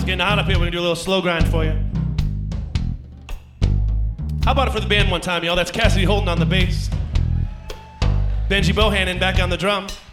Getting hot up here, we're gonna do a little slow grind for you. How about it for the band one time, y'all? That's Cassidy Holden on the bass. Benji Bohannon back on the drum.